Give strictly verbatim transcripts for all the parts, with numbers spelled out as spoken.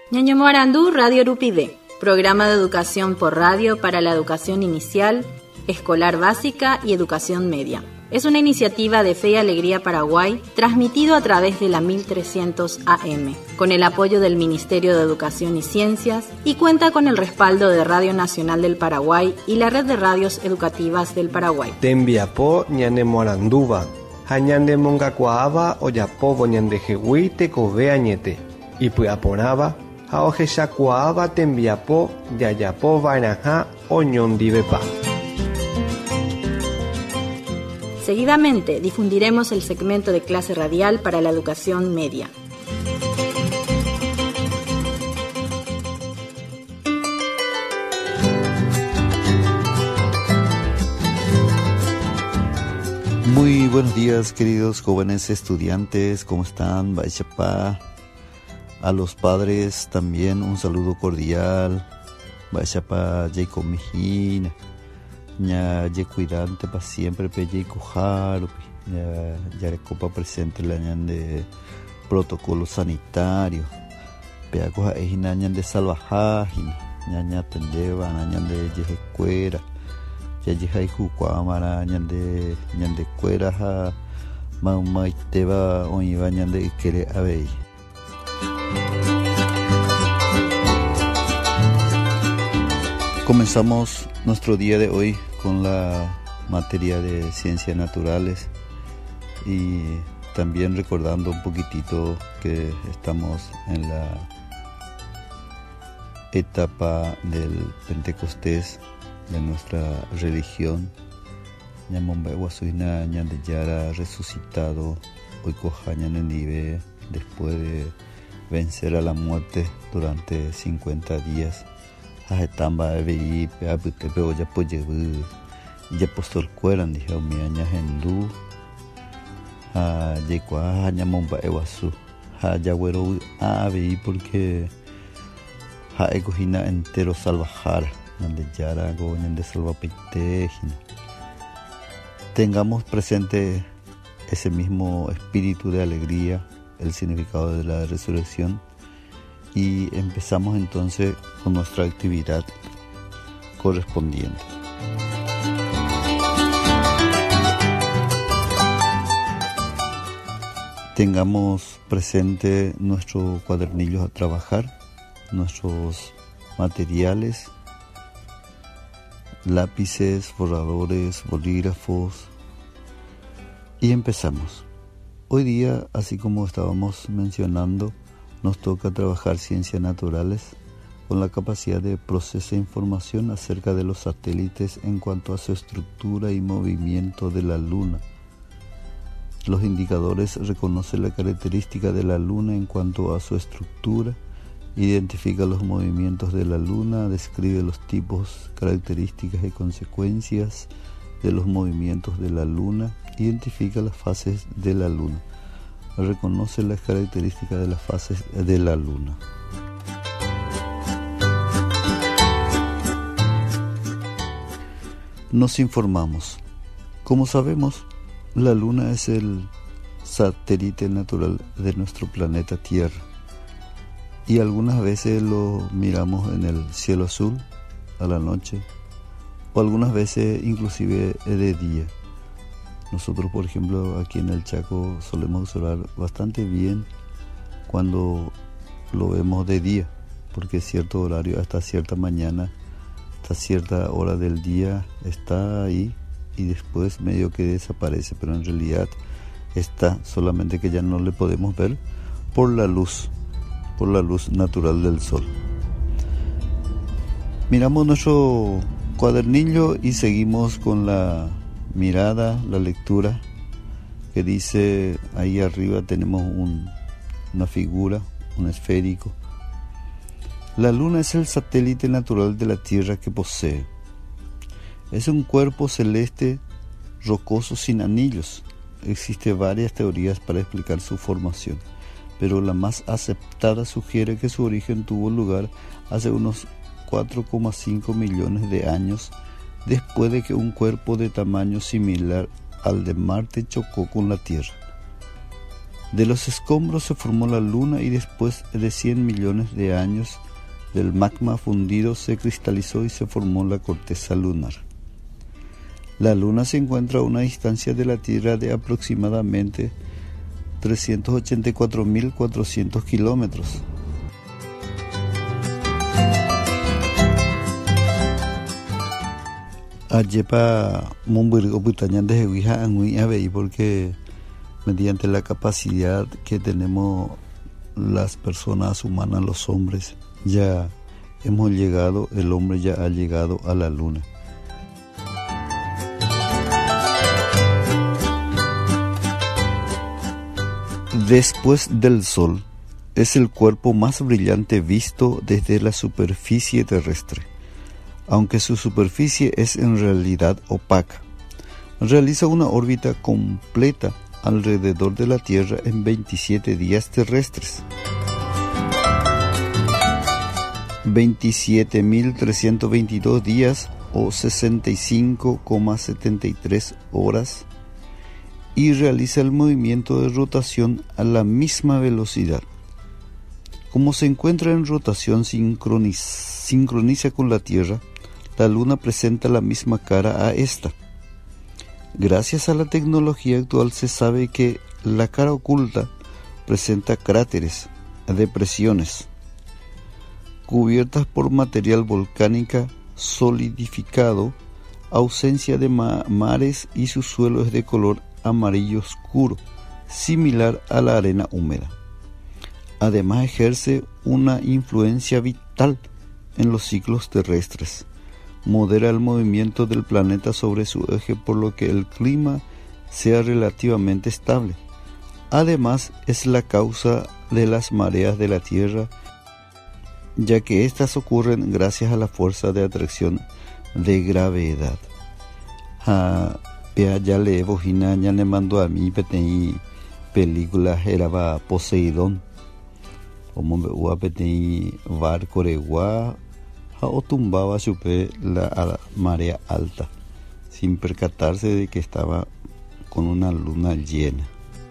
Ñaño Morandú, Radio Rupide, programa de educación por radio para la educación inicial, escolar básica y educación media. Es una iniciativa de Fe y Alegría Paraguay, transmitido a través de la mil trescientos A M, con el apoyo del Ministerio de Educación y Ciencias, y cuenta con el respaldo de Radio Nacional del Paraguay y la Red de Radios Educativas del Paraguay. Tembiapo ñane moranduba, hañande mongacuaaba oyapobo ñande jehui te cove añete, y puaponaba, haoje shacuaaba tembiapo de ayapo vainaja oñondivepa. Seguidamente difundiremos el segmento de clase radial para la educación media. Muy buenos días, queridos jóvenes estudiantes, ¿cómo están? Baixapá. A los padres también un saludo cordial. Baixapá, Jacob Mijina. Ya ye cuidante para siempre pe ye cujar, ya ya recopa presente la ñan de protocolo sanitario, pe acoja es ñan de salvajaje, ñaña tendeba, ñan de ye cuera, ya ye hay cuamara, ñan de ñan de cuera ha mamá teba o iba ñan de quere abey. Comenzamos nuestro día de hoy con la materia de ciencias naturales y también recordando un poquitito que estamos en la etapa del Pentecostés de nuestra religión. Ñamombeguasuina ñandeyara resucitado hoy cojañan en Ibe después de vencer a la muerte durante cincuenta días. Ajetamba evi pe abute pe oya poyebu ya postol cueran dije mi aña hendu a yekwa aña momba ewasu ha ya güero a vi porque ha egojina entero salvajar donde yara go de salvapeite. Tengamos presente ese mismo espíritu de alegría, el significado de la resurrección. Y empezamos entonces con nuestra actividad correspondiente. Tengamos presente nuestros cuadernillos a trabajar, nuestros materiales, lápices, borradores, bolígrafos y empezamos. Hoy día, así como estábamos mencionando, nos toca trabajar ciencias naturales con la capacidad de procesar información acerca de los satélites en cuanto a su estructura y movimiento de la Luna. Los indicadores reconocen la característica de la Luna en cuanto a su estructura, identifica los movimientos de la Luna, describe los tipos, características y consecuencias de los movimientos de la Luna, identifica las fases de la Luna. Reconoce las características de las fases de la Luna. Nos informamos. Como sabemos, la Luna es el satélite natural de nuestro planeta Tierra y algunas veces lo miramos en el cielo azul a la noche o algunas veces inclusive de día. Nosotros, por ejemplo, aquí en el Chaco solemos observar bastante bien cuando lo vemos de día, porque cierto horario, hasta cierta mañana, hasta cierta hora del día está ahí y después medio que desaparece, pero en realidad está, solamente que ya no le podemos ver por la luz, por la luz natural del sol. Miramos nuestro cuadernillo y seguimos con la mirada, la lectura, que dice ahí arriba tenemos un, una figura, un esférico. La Luna es el satélite natural de la Tierra que posee. Es un cuerpo celeste rocoso sin anillos. Existen varias teorías para explicar su formación, pero la más aceptada sugiere que su origen tuvo lugar hace unos cuatro coma cinco millones de años, después de que un cuerpo de tamaño similar al de Marte chocó con la Tierra. De los escombros se formó la Luna y después de cien millones de años del magma fundido se cristalizó y se formó la corteza lunar. La Luna se encuentra a una distancia de la Tierra de aproximadamente trescientos ochenta y cuatro mil cuatrocientos kilómetros. Ayepa Mumburgo Putañan de Jehuija Angui Abei, porque mediante la capacidad que tenemos las personas humanas, los hombres, ya hemos llegado, el hombre ya ha llegado a la Luna. Después del Sol, es el cuerpo más brillante visto desde la superficie terrestre, aunque su superficie es en realidad opaca. Realiza una órbita completa alrededor de la Tierra en veintisiete días terrestres. veintisiete mil trescientos veintidós días o sesenta y cinco coma setenta y tres horas, y realiza el movimiento de rotación a la misma velocidad. Como se encuentra en rotación sincroniz- sincroniza con la Tierra, la Luna presenta la misma cara a esta. Gracias a la tecnología actual se sabe que la cara oculta presenta cráteres, depresiones, cubiertas por material volcánico solidificado, ausencia de ma- mares y su suelo es de color amarillo oscuro, similar a la arena húmeda. Además ejerce una influencia vital en los ciclos terrestres. Modera el movimiento del planeta sobre su eje, por lo que el clima sea relativamente estable. Además, es la causa de las mareas de la Tierra, ya que estas ocurren gracias a la fuerza de atracción de gravedad. Ah, ya le bojina, ya le mandó a mí petei película era Poseidón, como me hubo petei barco regua o tumbaba chupe la marea alta, sin percatarse de que estaba con una luna llena.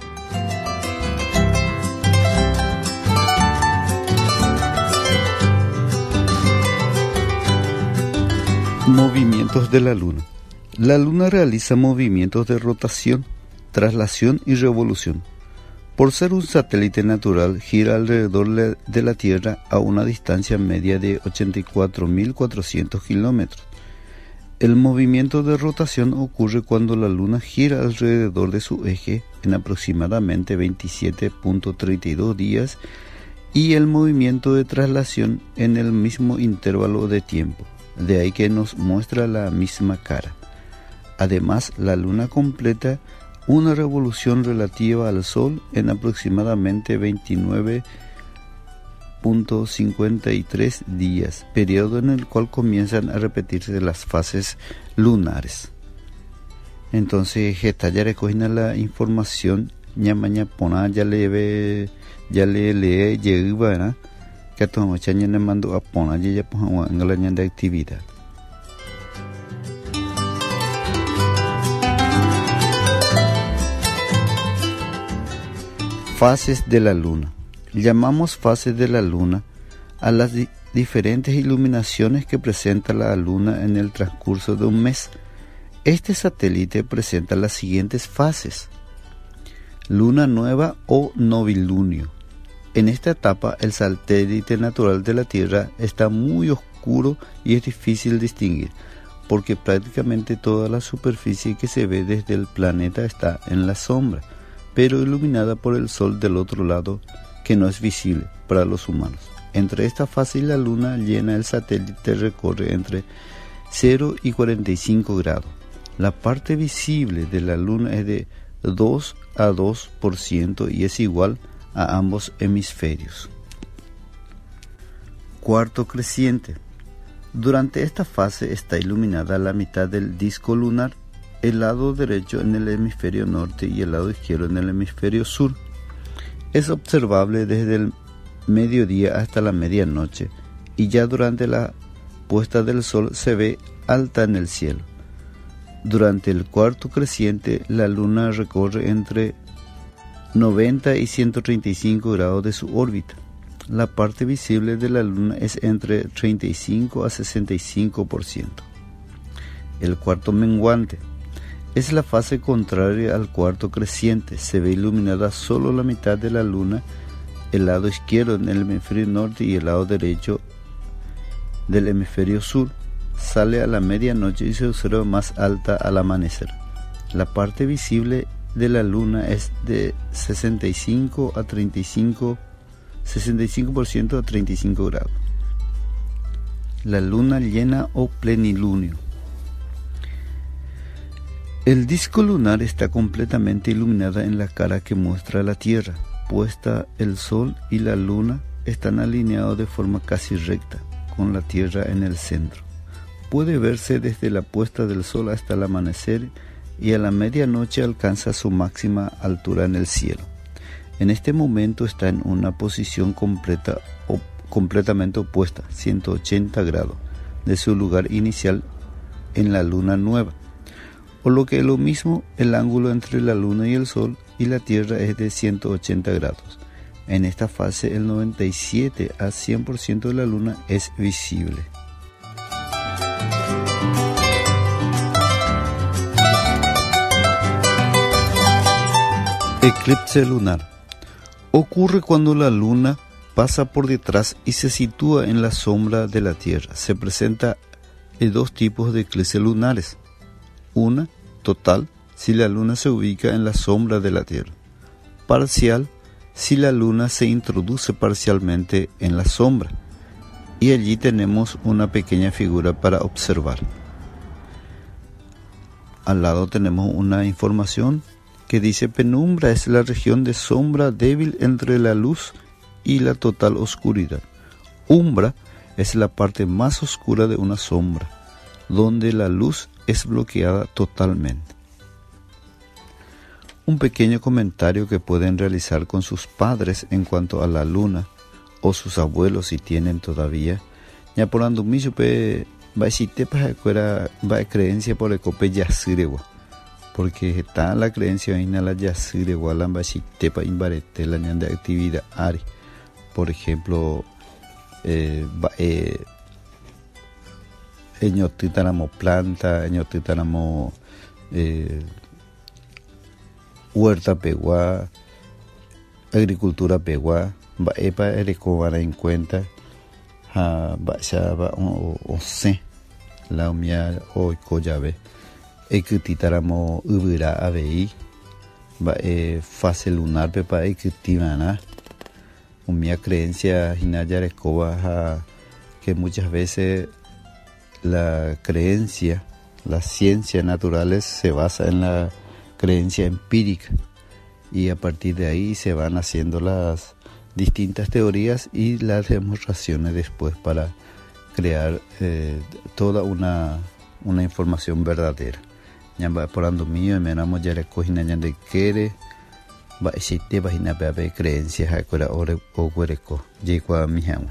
Movimientos de la Luna. La Luna realiza movimientos de rotación, traslación y revolución. Por ser un satélite natural, gira alrededor de la Tierra a una distancia media de ochenta y cuatro mil cuatrocientos kilómetros. El movimiento de rotación ocurre cuando la Luna gira alrededor de su eje en aproximadamente veintisiete punto treinta y dos días y el movimiento de traslación en el mismo intervalo de tiempo. De ahí que nos muestra la misma cara. Además, la Luna completa una revolución relativa al Sol en aproximadamente veintinueve punto cincuenta y tres días, periodo en el cual comienzan a repetirse las fases lunares. Entonces, esta ya recogina la información, ñamaña pona ya le ve, ya le lee, llega, ¿verdad? Que a todos los años le mando a pona ya ya pues en el año de actividad. Fases de la Luna. Llamamos fases de la Luna a las di- diferentes iluminaciones que presenta la Luna en el transcurso de un mes. Este satélite presenta las siguientes fases: Luna nueva o novilunio. En esta etapa, el satélite natural de la Tierra está muy oscuro y es difícil distinguir, porque prácticamente toda la superficie que se ve desde el planeta está en la sombra, pero iluminada por el Sol del otro lado, que no es visible para los humanos. Entre esta fase y la Luna llena, el satélite recorre entre cero y cuarenta y cinco grados. La parte visible de la Luna es de dos a dos por ciento y es igual a ambos hemisferios. Cuarto creciente. Durante esta fase está iluminada la mitad del disco lunar, el lado derecho en el hemisferio norte y el lado izquierdo en el hemisferio sur. Es observable desde el mediodía hasta la medianoche y ya durante la puesta del sol se ve alta en el cielo. Durante el cuarto creciente, la Luna recorre entre noventa y ciento treinta y cinco grados de su órbita. La parte visible de la Luna es entre treinta y cinco a sesenta y cinco por ciento. El cuarto menguante es la fase contraria al cuarto creciente. Se ve iluminada solo la mitad de la Luna, el lado izquierdo en el hemisferio norte y el lado derecho del hemisferio sur. Sale a la medianoche y se observa más alta al amanecer. La parte visible de la Luna es de sesenta y cinco a treinta y cinco, sesenta y cinco por ciento a treinta y cinco grados. La Luna llena o plenilunio. El disco lunar está completamente iluminada en la cara que muestra la Tierra. Puesta el Sol y la Luna están alineados de forma casi recta, con la Tierra en el centro. Puede verse desde la puesta del Sol hasta el amanecer y a la medianoche alcanza su máxima altura en el cielo. En este momento está en una posición completa o completamente opuesta, ciento ochenta grados, de su lugar inicial en la Luna nueva. Por lo que es lo mismo, el ángulo entre la Luna y el Sol y la Tierra es de ciento ochenta grados. En esta fase, el noventa y siete a cien por ciento de la Luna es visible. Eclipse lunar. Ocurre cuando la Luna pasa por detrás y se sitúa en la sombra de la Tierra. Se presenta en dos tipos de eclipses lunares. Una, total, si la Luna se ubica en la sombra de la Tierra. Parcial, si la Luna se introduce parcialmente en la sombra. Y allí tenemos una pequeña figura para observar. Al lado tenemos una información que dice: penumbra es la región de sombra débil entre la luz y la total oscuridad. Umbra es la parte más oscura de una sombra, donde la luz es bloqueada totalmente. Un pequeño comentario que pueden realizar con sus padres en cuanto a la Luna, o sus abuelos si tienen todavía. Ya por andumillo pe va a para va creencia por el cope yasiregua. Porque está la creencia en la yasiregua la va tepa imbarete la de actividad ari. Por ejemplo, eh, eh, eñotitanamo planta, eñotitanamo eh, huerta peguá, agricultura peguá, va epa erecobara en cuenta, ha va ya va o o se la mía o coyabe, ecutitaramo ubira abei, va e fase lunar pepa ecutimana. Mi creencia hinaya recoba que muchas veces la creencia, las ciencias naturales se basa en la creencia empírica y a partir de ahí se van haciendo las distintas teorías y las demostraciones después para crear eh, toda una, una información verdadera. Ñamba por ando mío me enamo ya recogina de quiere va existe vagina bebe creencias a cuera ore o cuereco llegó a mi agua.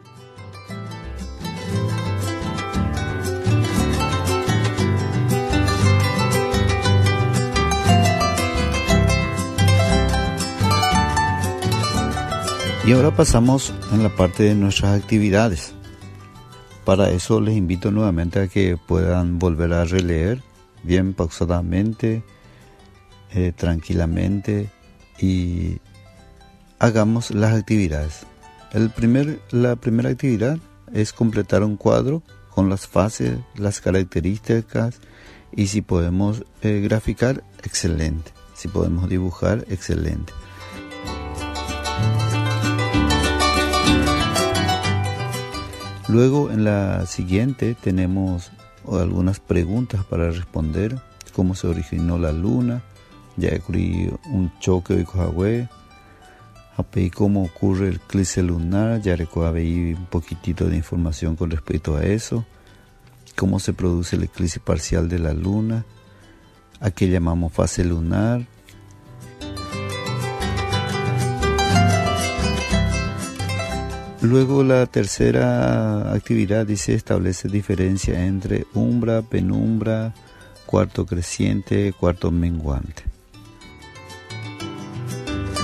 Y ahora pasamos en la parte de nuestras actividades. Para eso les invito nuevamente a que puedan volver a releer bien pausadamente, eh, tranquilamente, y hagamos las actividades. El primer, la primera actividad es completar un cuadro con las fases, las características, y si podemos eh, graficar, excelente. Si podemos dibujar, excelente. Luego en la siguiente tenemos algunas preguntas para responder. Cómo se originó la Luna, ya ocurrió un choque de Coahué, cómo ocurre el eclipse lunar, ya recogí un poquitito de información con respecto a eso, cómo se produce el eclipse parcial de la Luna, a qué llamamos fase lunar. Luego la tercera actividad dice establece diferencia entre umbra, penumbra, cuarto creciente, cuarto menguante.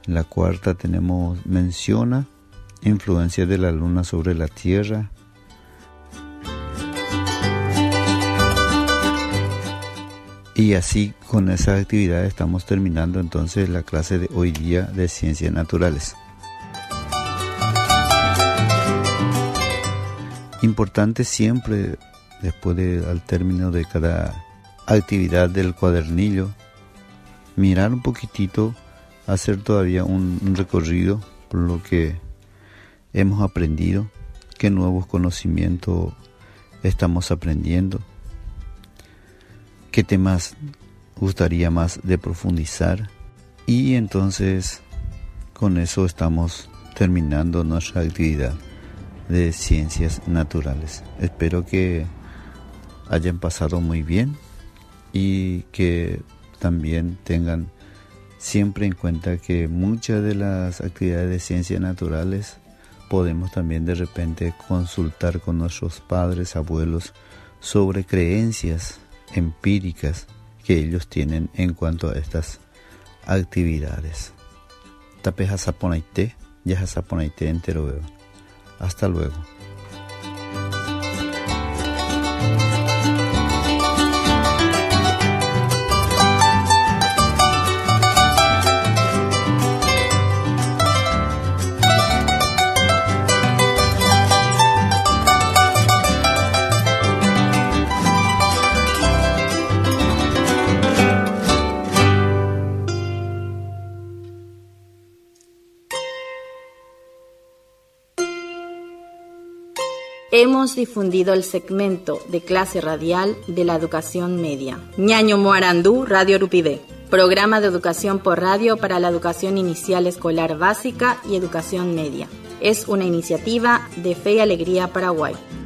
La cuarta tenemos menciona influencia de la luna sobre la tierra. Y así con esa actividad estamos terminando entonces la clase de hoy día de ciencias naturales. Importante siempre, después de, al término de cada actividad del cuadernillo, mirar un poquitito, hacer todavía un, un recorrido por lo que hemos aprendido, qué nuevos conocimientos estamos aprendiendo, qué temas gustaría más de profundizar, y entonces con eso estamos terminando nuestra actividad de ciencias naturales. Espero que hayan pasado muy bien y que también tengan siempre en cuenta que muchas de las actividades de ciencias naturales podemos también de repente consultar con nuestros padres, abuelos, sobre creencias empíricas que ellos tienen en cuanto a estas actividades. Tape jasaponaité, ya jasaponaité entero veo. Hasta luego. Hemos difundido el segmento de clase radial de la educación media. Ñaño Moarandú, Radio Rupibé. Programa de educación por radio para la educación inicial escolar básica y educación media. Es una iniciativa de Fe y Alegría Paraguay.